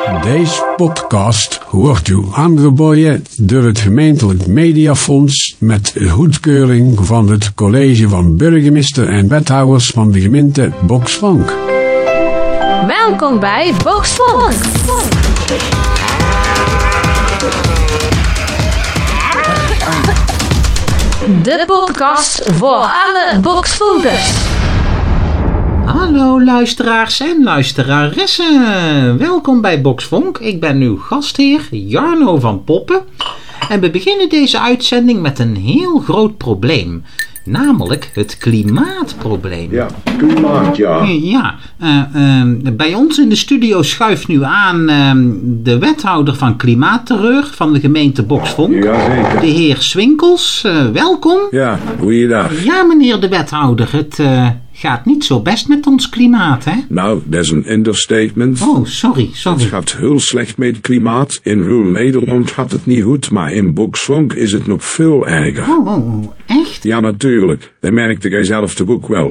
Deze podcast wordt u aangeboden door het Gemeentelijk Mediafonds met goedkeuring van het College van Burgemeester en Wethouders van de gemeente Boksvonk. Welkom bij Boksvonk. De podcast voor alle Boksvonkers. Hallo luisteraars en luisteraressen. Welkom bij Boksvonk. Ik ben uw gastheer Jarno van Poppen. En we beginnen deze uitzending met een heel groot probleem. Namelijk het klimaatprobleem. Ja, klimaat, ja. Ja, bij ons in de studio schuift nu aan de wethouder van Klimaatterreur van de gemeente Boksvonk. Jazeker. De heer Swinkels, welkom. Ja, goeiedag. Ja, meneer de wethouder, het gaat niet zo best met ons klimaat, hè? Nou, dat is een understatement. Oh, sorry. Het gaat heel slecht met het klimaat. In heel Nederland gaat het niet goed, maar in Boksvonk is het nog veel erger. Oh, echt? Ja, natuurlijk. Dat merkte jij zelf toch ook wel.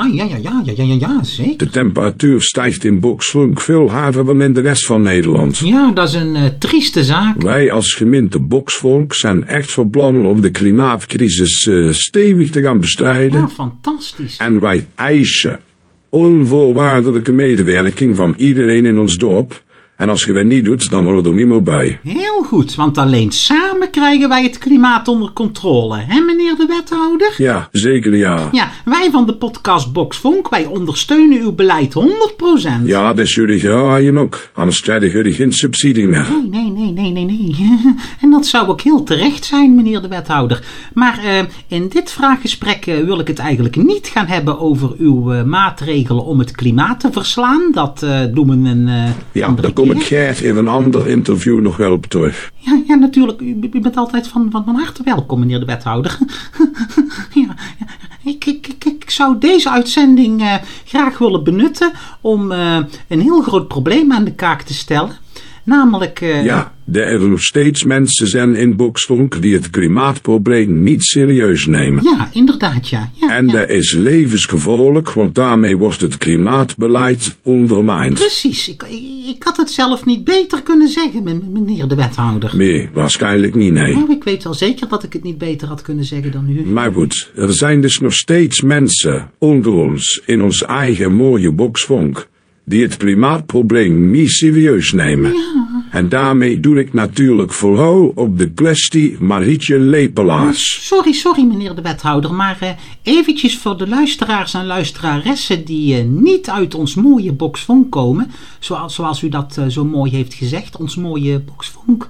Ja, zeker. De temperatuur stijgt in Boksvonk veel harder dan in de rest van Nederland. Ja, dat is een trieste zaak. Wij als gemeente Boksvonk zijn echt van plan om de klimaatcrisis stevig te gaan bestrijden. Ja, fantastisch. En wij eisen onvoorwaardelijke medewerking van iedereen in ons dorp. En als je dat niet doet, dan hoort er niemand bij. Heel goed, want alleen samen krijgen wij het klimaat onder controle. Hè, meneer de wethouder? Ja, zeker ja. Ja, wij van de podcast Boksvonk, wij ondersteunen uw beleid 100%. Ja, dat is jullie graaien ook. Anders krijgen jullie geen subsidie meer. Nee. En dat zou ook heel terecht zijn, meneer de wethouder. Maar in dit vraaggesprek wil ik het eigenlijk niet gaan hebben over uw maatregelen om het klimaat te verslaan. Dat doen we een ja, daar kom ik Gert in een ander interview nog wel op terug. Ja, natuurlijk. U bent altijd van harte welkom, meneer de wethouder. Ja. Ik zou deze uitzending graag willen benutten om een heel groot probleem aan de kaak te stellen. Namelijk... Ja, er nog steeds mensen zijn in Boksvonk die het klimaatprobleem niet serieus nemen. Ja, inderdaad, ja. En dat is levensgevaarlijk, want daarmee wordt het klimaatbeleid ondermijnd. Precies, ik had het zelf niet beter kunnen zeggen, meneer de wethouder. Nee, waarschijnlijk niet, nee. Nou, ik weet wel zeker dat ik het niet beter had kunnen zeggen dan u. Maar goed, er zijn dus nog steeds mensen onder ons, in ons eigen mooie Boksvonk, die het klimaatprobleem niet serieus nemen. Ja. En daarmee doe ik natuurlijk vooral op de kwestie Marietje Lepelaars. Sorry meneer de wethouder, maar eventjes voor de luisteraars en luisteraressen die niet uit ons mooie Boksvonk komen, zoals u dat zo mooi heeft gezegd, ons mooie Boksvonk.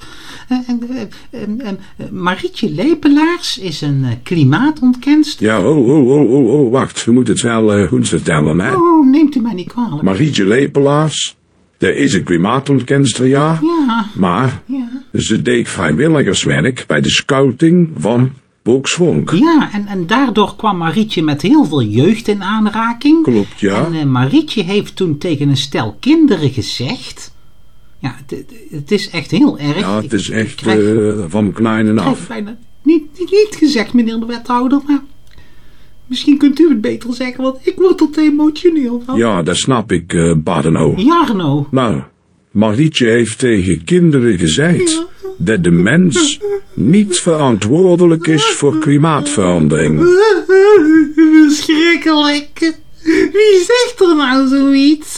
Marietje Lepelaars is een klimaatontkenster. Ja, wacht, we moeten het wel goed vertellen, hè. Oh, neemt u mij niet kwalijk. Marietje Lepelaars, dat is een klimaatontkenster, ja. Maar ze deed vrijwilligerswerk bij de scouting van Boksvonk. Ja, en daardoor kwam Marietje met heel veel jeugd in aanraking. Klopt, ja. En Marietje heeft toen tegen een stel kinderen gezegd... Ja, het is echt heel erg. Ja, het is echt van klein af. Ik bijna niet gezegd, meneer de wethouder, maar... Misschien kunt u het beter zeggen, want ik word er te emotioneel van. Ja, dat snap ik, Badeno. Jarno. Nou, Marietje heeft tegen kinderen gezegd dat de mens niet verantwoordelijk is voor klimaatverandering. Verschrikkelijk. Wie zegt er nou zoiets?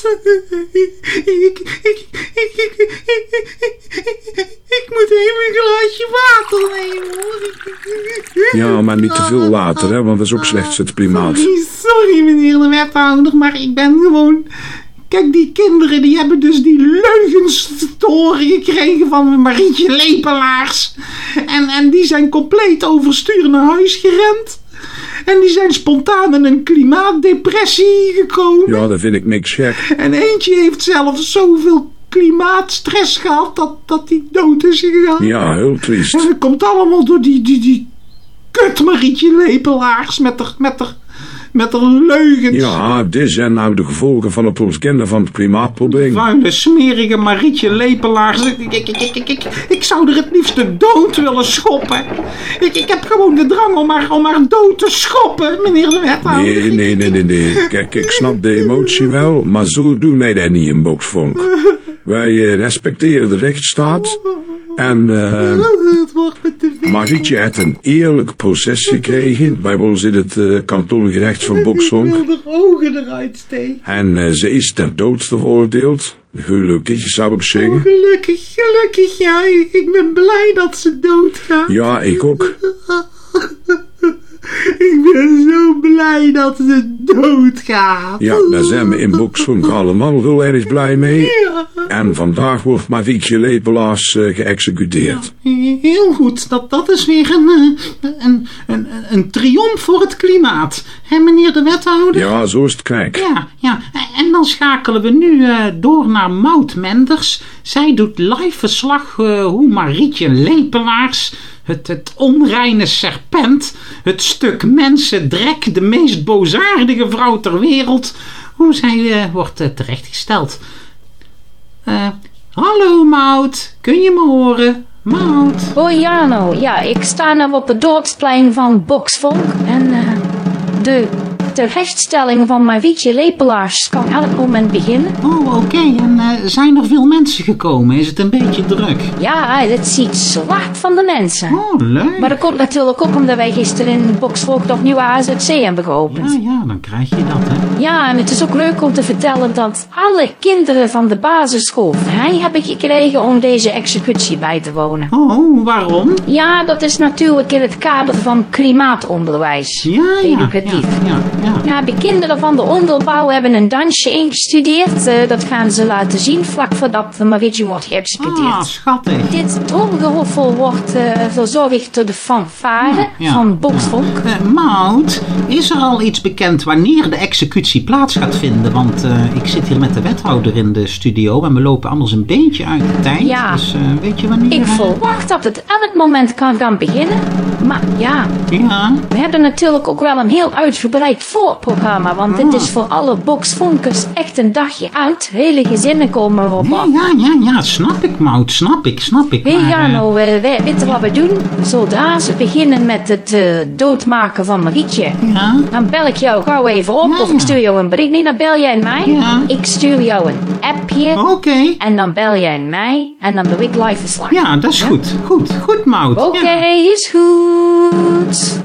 Ik moet even een glaasje water nemen, hoor. Ja, maar niet te veel water, hè, want dat is ook slechts het klimaat. Sorry, meneer de wethouder, maar ik ben gewoon... Kijk, die kinderen die hebben dus die leugens te horen gekregen van Marietje Lepelaars. En die zijn compleet overstuur naar huis gerend. En die zijn spontaan in een klimaatdepressie gekomen. Ja, dat vind ik niks gek. En eentje heeft zelfs zoveel klimaatstress gehad dat hij dood is gegaan. Ja, heel triest. En dat komt allemaal door die kut Marietje Lepelaars met haar leugens. Ja, dit zijn nou de gevolgen van het ontkennen van het klimaatprobleem. Vuile, smerige Marietje Lepelaars. Ik zou er het liefst de dood willen schoppen. Ik heb gewoon de drang om haar dood te schoppen, meneer de wethouder. Nee. Kijk, ik snap de emotie wel, maar zo doen wij dat niet in Boksvonk. Wij respecteren de rechtsstaat. En Het wordt me te veel. Marietje heeft een eerlijk proces gekregen bij ons in het kantongerecht van Boksvonk. Ik wil de ogen eruit steken. En ze is ter dood veroordeeld. Gelukkig, zou ik zeggen. Gelukkig, ja. Ik ben blij dat ze doodgaat. Ja, ik ook. Ik ben zo blij dat ze doodgaat. Ja, daar zijn we in Boksvonk allemaal heel erg blij mee. Ja. En vandaag wordt Marietje Lepelaars geëxecuteerd. Heel goed, dat is weer een triomf voor het klimaat. Hè, meneer de wethouder? Ja, zo is het kijk. Ja. En dan schakelen we nu door naar Maud Menders. Zij doet live verslag hoe Marietje Lepelaars, het onreine serpent, het stuk mensendrek, de meest boosaardige vrouw ter wereld, hoe zij wordt terechtgesteld. Hallo Maud, kun je me horen? Maud. Hoi Jano, ja, ik sta nu op het dorpsplein van Boksvonk en de terechtstelling van Marietje Lepelaars kan elk moment beginnen. Oh, oké. En zijn er veel mensen gekomen? Is het een beetje druk? Ja, het ziet zwart van de mensen. Oh, leuk. Maar dat komt natuurlijk ook omdat wij gisteren in Boksvonk toch nieuwe AZC hebben geopend. Ja, dan krijg je dat, hè. Ja, en het is ook leuk om te vertellen dat alle kinderen van de basisschool vrij hebben gekregen om deze executie bij te wonen. Oh, waarom? Ja, dat is natuurlijk in het kader van klimaatonderwijs. Ja. Educatief. Ja. Ja, de kinderen van de onderbouw hebben een dansje ingestudeerd. Dat gaan ze laten zien vlak voordat Marietje wordt geëxecuteerd. Ah, schattig. Dit tromgeroffel wordt verzorgd door de fanfare Ja. van Boksvonk. Maud, is er al iets bekend wanneer de executie plaats gaat vinden? Want ik zit hier met de wethouder in de studio en we lopen anders een beetje uit de tijd. Ja. Dus weet je wanneer? Ik verwacht dat het elk moment kan gaan beginnen. Maar ja, Ja. we hebben natuurlijk ook wel een heel uitgebreid voorprogramma. Want dit is voor alle Boksvonkers echt een dagje uit. Hele gezinnen komen erop af. Ja, snap ik, Maud, snap ik. Hé Maar, Jano, wij weten wat we doen. Zodra ze beginnen met het doodmaken van Marietje, Ja. dan bel ik jou gauw even op. Ja. Of ik stuur jou een bericht. Nee, dan bel jij mij. Ja. Ik stuur jou een appje. Oké. En dan bel jij mij. En dan doe ik live verslag. Ja, dat is goed. Goed, Maud. Oké, Ja. is goed.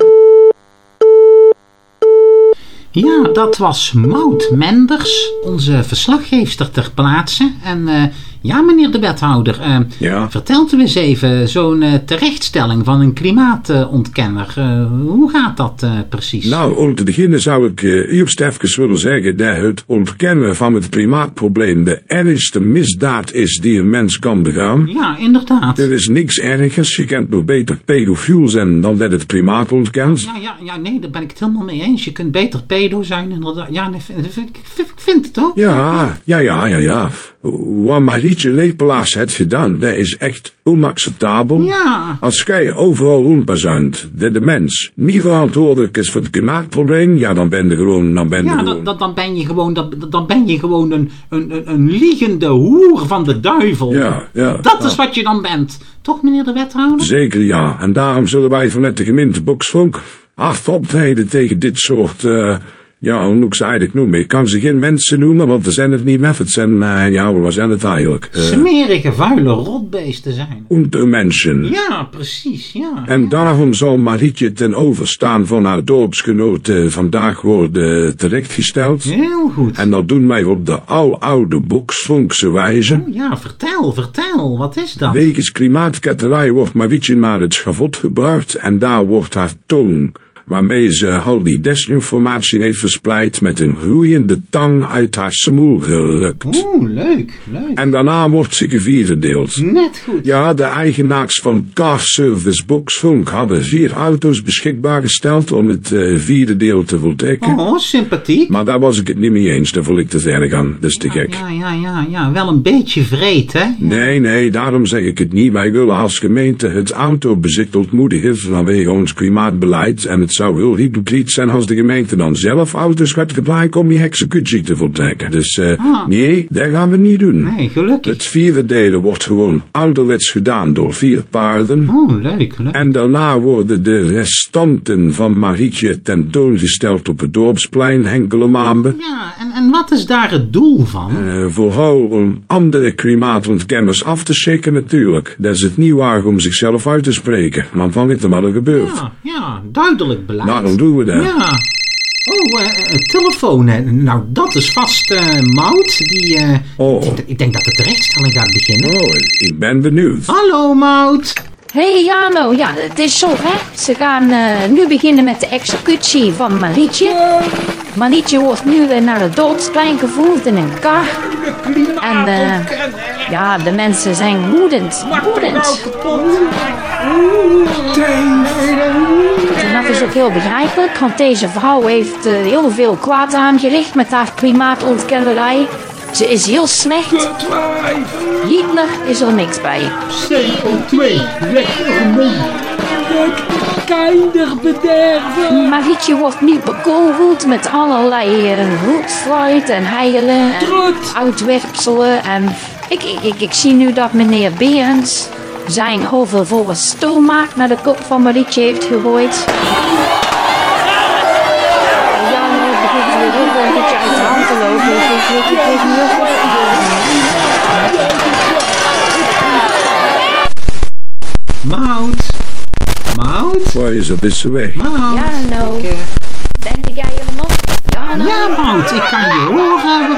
Ja, dat was Maud Menders, onze verslaggeefster ter plaatse. En ja, meneer de wethouder, Ja. vertelt u eens even zo'n terechtstelling van een klimaatontkenner. Hoe gaat dat precies? Nou, om te beginnen zou ik eerst even willen zeggen dat het ontkennen van het klimaatprobleem de ergste misdaad is die een mens kan begaan. Ja, inderdaad. Er is niks ergers, je kunt nog beter pedofiel zijn dan dat het klimaat ontkent. Ja, nee, daar ben ik het helemaal mee eens. Je kunt beter pedo zijn, inderdaad. Ja, nee, ik vind het ook. Ja. Wat Marietje Lepelaars heeft gedaan, dat is echt onacceptabel. Ja. Als jij overal rondbazuint dat de mens niet verantwoordelijk is voor het klimaatprobleem, ja, dan ben je gewoon, Dan ben je gewoon een liegende hoer van de duivel. Ja. Dat is wat je dan bent. Toch, meneer de wethouder? Zeker ja, en daarom zullen wij vanuit de gemeente Boksvonk hard optreden tegen dit soort, hoe moet ik ze eigenlijk noemen? Ik kan ze geen mensen noemen, want we zijn het niet met. Het zijn, wat zijn het eigenlijk? Smerige, vuile rotbeesten zijn. Untermenschen. Ja, precies, ja. En daarom zal Marietje ten overstaan van haar dorpsgenoten vandaag worden terechtgesteld. Heel goed. En dat doen wij op de oude Boksvonkse wijze. Ja, vertel, wat is dat? Wegens klimaatketterij wordt Marietje naar het schavot gebracht en daar wordt haar tong, waarmee ze al die desinformatie heeft verspreid, met een gloeiende tang uit haar smoel gerukt. Leuk. En daarna wordt ze gevierdeeld. Net goed. Ja, de eigenaars van Car Service Boksvonk hadden 4 auto's beschikbaar gesteld om het vierde deel te voltrekken. Oh, sympathiek. Maar daar was ik het niet mee eens, daar vond ik te ver aan. Dat is te gek. Ja, wel een beetje vreed, hè? Nee, daarom zeg ik het niet. Wij willen als gemeente het autobezit ontmoedigen vanwege ons klimaatbeleid en het zou heel hypocriet zijn als de gemeente dan zelf auto's gaat gebruiken om die executie te voltrekken. Dus nee, dat gaan we niet doen. Nee, gelukkig. Het vierde delen wordt gewoon ouderwets gedaan door 4 paarden. Oh, leuk. En daarna worden de restanten van Marietje tentoongesteld op het dorpsplein enkele maanden. Ja, en wat is daar het doel van? Vooral om andere klimaatontkenners af te schrikken natuurlijk. Dat is het niet waar om zichzelf uit te spreken. Want van weet er wat er gebeurt. Ja, duidelijk beleid. Daarom doen we dat. Ja. Oh, telefoon. Nou, dat is vast Maud. Ik denk dat de terechtstelling gaat beginnen. Oh, ik ben benieuwd. Hallo, Maud. Hey Jano, ja, het is zo hè. Ze gaan nu beginnen met de executie van Marietje. Marietje wordt nu naar het doodsplein gevoerd in een kar. En ja, de mensen zijn woedend. En dat is ook heel begrijpelijk, want deze vrouw heeft heel veel kwaad aangericht met haar klimaatontkennerij. Ze is heel slecht. Hitler is er niks bij. CO2, lekker mee. Kinderbederven. Marietje wordt nu bekogeld met allerlei roetfruit en heilen en uitwerpselen. En ik zie nu dat meneer Beerens zijn overvolle stoelmaak naar de kop van Marietje heeft gegooid. Ja, nu begint weer heel een beetje uit de hand te lopen. Maud? Waar is het? Is ze weg? Maud? Ja, nou. Denk jij er nog? Ja, Maud, ik kan je horen.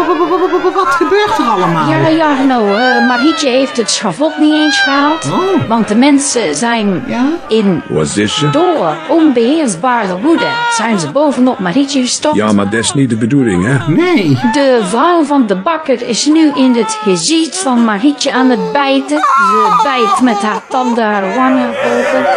Wat gebeurt er allemaal? Ja, nou, Marietje heeft het schavot niet eens gehaald. Oh. Want de mensen zijn in Wat is ze? door onbeheersbare woede zijn ze bovenop Marietje gestopt. Ja, maar dat is niet de bedoeling, hè? Nee. De vrouw van de bakker is nu in het gezicht van Marietje aan het bijten. Ze bijt met haar tanden haar wangen open.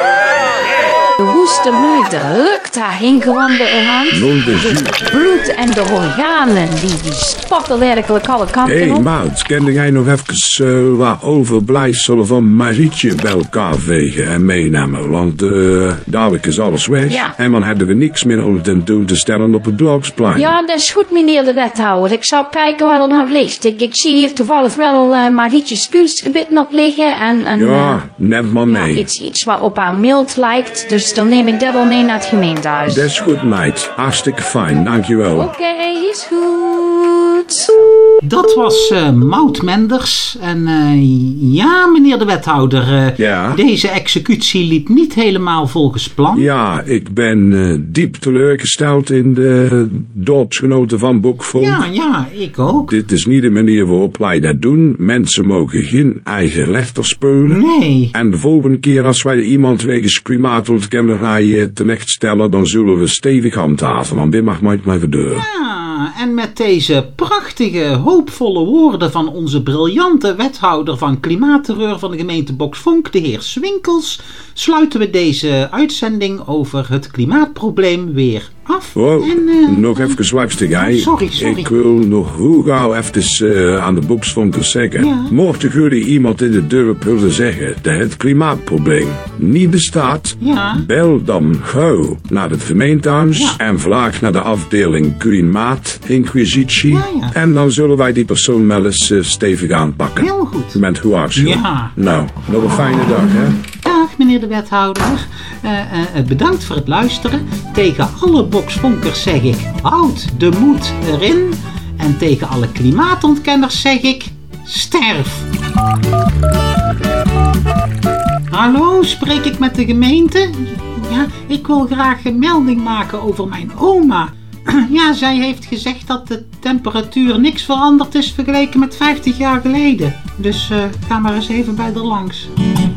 De woeste meute rukt haar ingewanden eraan. Het bloed en de organen die spotten werkelijk alle kanten Hé, op. Maud, kende jij nog even wat overblijfselen van Marietje bij elkaar vegen en meenemen? Want dadelijk is alles weg. Ja. En dan hebben we niks meer om tentoon te stellen op het dorpsplein. Ja, dat is goed, meneer de wethouder. Ik zal kijken waar er nog ligt. Ik zie hier toevallig wel Marietjes kunstgebit nog liggen. En Ja, neem maar mee. ja, iets wat op haar mild lijkt. Dus dan neem ik dat wel mee naar het gemeentehuis. Dat is goed, meid. Hartstikke fijn, dankjewel. Oké, is goed. Dat was Maud Menders. En ja, meneer de wethouder. Ja? Deze executie liep niet helemaal volgens plan. Ja, ik ben diep teleurgesteld in de dorpsgenoten van Bokvolk. Ja, ik ook. Dit is niet de manier waarop wij dat doen. Mensen mogen geen eigen rechter spelen. Nee. En de volgende keer als wij iemand wegens klimaatontkennerij terechtstellen, dan zullen we stevig handhaven. Want dit mag nooit blijven deuren. Ja, en met deze prachtige, hoopvolle woorden van onze briljante wethouder van klimaatterreur van de gemeente Boksvonk, de heer Swinkels, sluiten we deze uitzending over het klimaatprobleem weer af. Oh, nog even wachten, jij. Sorry. Ik wil nog hoe gauw even aan de Boksvonkers zeggen. Ja. Mochten jullie iemand in het dorp willen zeggen dat het klimaatprobleem niet bestaat, bel dan gauw naar het gemeentehuis en vraag naar de afdeling Klimaatinquisitie. Ja. En dan zullen wij die persoon wel eens stevig aanpakken. Heel goed. Met hoe waarschuwing. Ja. Nou, nog een fijne dag, hè. Dag meneer de wethouder. Bedankt voor het luisteren. Tegen alle Boksvonkers zeg ik, houd de moed erin. En tegen alle klimaatontkenners zeg ik, sterf. Hallo, spreek ik met de gemeente? Ja, ik wil graag een melding maken over mijn oma. Ja, zij heeft gezegd dat de temperatuur niks veranderd is vergeleken met 50 jaar geleden. Dus ga maar eens even bij haar langs.